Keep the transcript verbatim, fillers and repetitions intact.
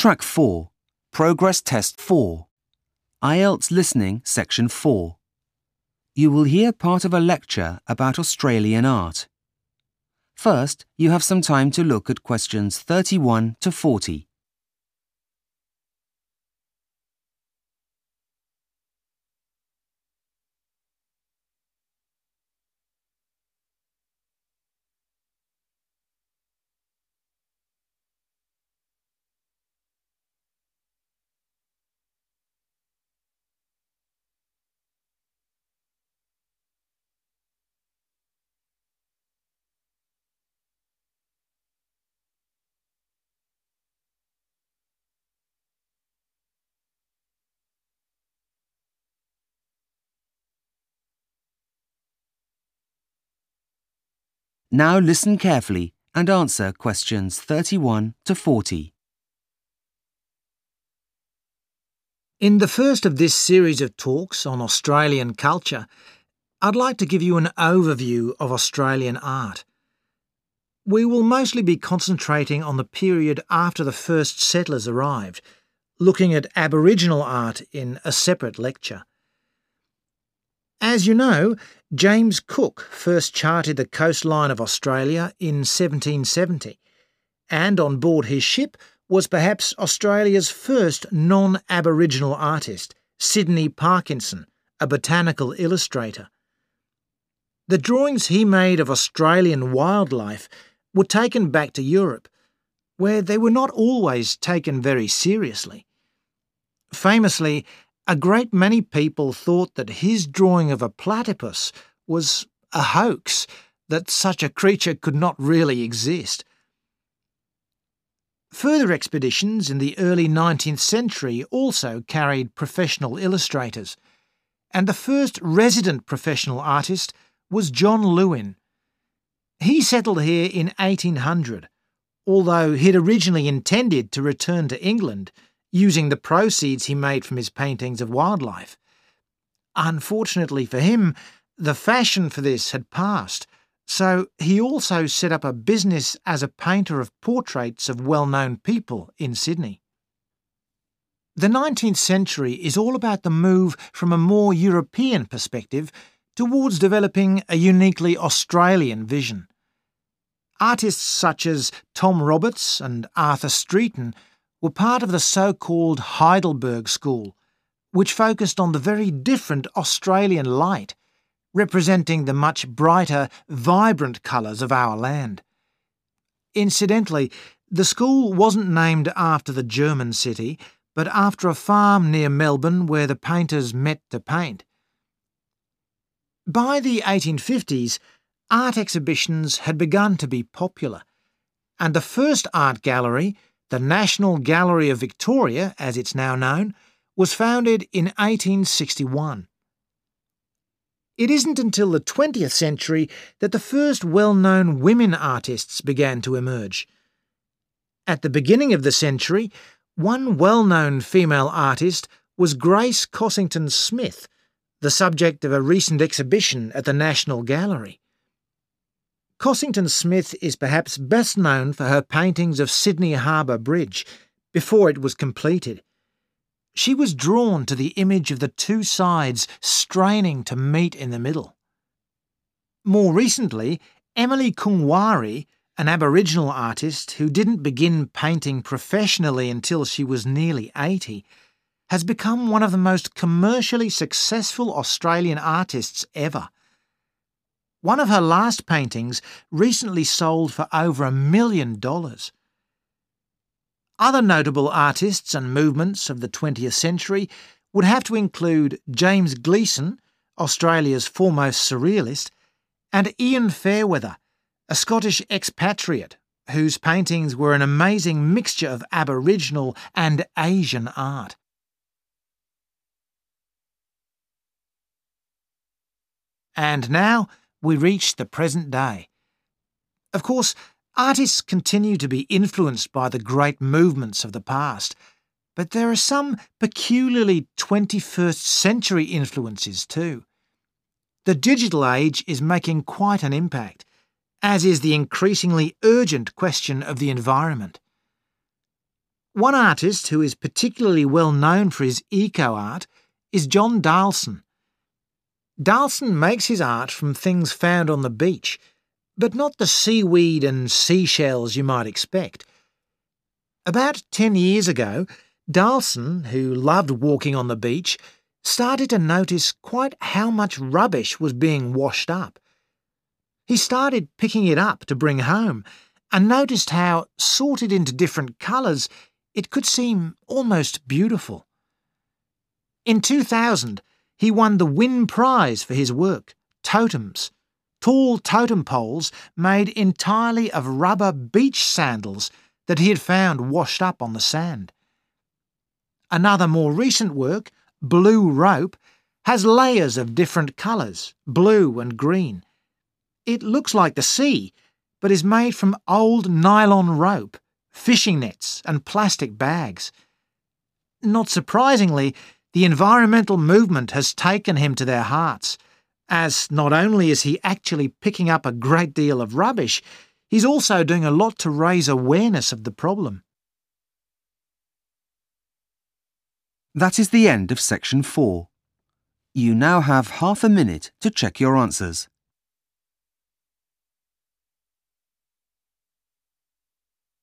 Track four, Progress Test four, I E L T S Listening Section four. You will hear part of a lecture about Australian art. First, you have some time to look at questions thirty-one to forty. Now listen carefully and answer questions thirty-one to forty. In the first of this series of talks on Australian culture, I'd like to give you an overview of Australian art. We will mostly be concentrating on the period after the first settlers arrived, looking at Aboriginal art in a separate lecture. As you know, James Cook first charted the coastline of Australia in seventeen seventy, and on board his ship was perhaps Australia's first non-Aboriginal artist, Sydney Parkinson, a botanical illustrator. The drawings he made of Australian wildlife were taken back to Europe, where they were not always taken very seriously. Famously, a great many people thought that his drawing of a platypus was a hoax, that such a creature could not really exist. Further expeditions in the early nineteenth century also carried professional illustrators, and the first resident professional artist was John Lewin. He settled here in eighteen hundred, although he'd originally intended to return to England, using the proceeds he made from his paintings of wildlife. Unfortunately for him, the fashion for this had passed, so he also set up a business as a painter of portraits of well-known people in Sydney. The nineteenth century is all about the move from a more European perspective towards developing a uniquely Australian vision. Artists such as Tom Roberts and Arthur Streeton were part of the so-called Heidelberg School, which focused on the very different Australian light, representing the much brighter, vibrant colours of our land. Incidentally, the school wasn't named after the German city, but after a farm near Melbourne where the painters met to paint. By the eighteen fifties, art exhibitions had begun to be popular, and the first art gallery, the National Gallery of Victoria, as it's now known, was founded in eighteen sixty-one. It isn't until the twentieth century that the first well-known women artists began to emerge. At the beginning of the century, one well-known female artist was Grace Cossington Smith, the subject of a recent exhibition at the National Gallery. Cossington Smith is perhaps best known for her paintings of Sydney Harbour Bridge, before it was completed. She was drawn to the image of the two sides straining to meet in the middle. More recently, Emily Kungwari, an Aboriginal artist who didn't begin painting professionally until she was nearly eighty, has become one of the most commercially successful Australian artists ever. One of her last paintings recently sold for over a million dollars. Other notable artists and movements of the twentieth century would have to include James Gleeson, Australia's foremost surrealist, and Ian Fairweather, a Scottish expatriate whose paintings were an amazing mixture of Aboriginal and Asian art. And now we reach the present day. Of course, artists continue to be influenced by the great movements of the past, but there are some peculiarly twenty-first century influences too. The digital age is making quite an impact, as is the increasingly urgent question of the environment. One artist who is particularly well known for his eco-art is John Darlson. Darlson makes his art from things found on the beach, but not the seaweed and seashells you might expect. About ten years ago, Darlson, who loved walking on the beach, started to notice quite how much rubbish was being washed up. He started picking it up to bring home and noticed how, sorted into different colours, it could seem almost beautiful. In two thousand, he won the Wynne Prize for his work, Totems, tall totem poles made entirely of rubber beach sandals that he had found washed up on the sand. Another more recent work, Blue Rope, has layers of different colours, blue and green. It looks like the sea, but is made from old nylon rope, fishing nets and plastic bags. Not surprisingly, the environmental movement has taken him to their hearts, as not only is he actually picking up a great deal of rubbish, he's also doing a lot to raise awareness of the problem. That is the end of section four. You now have half a minute to check your answers.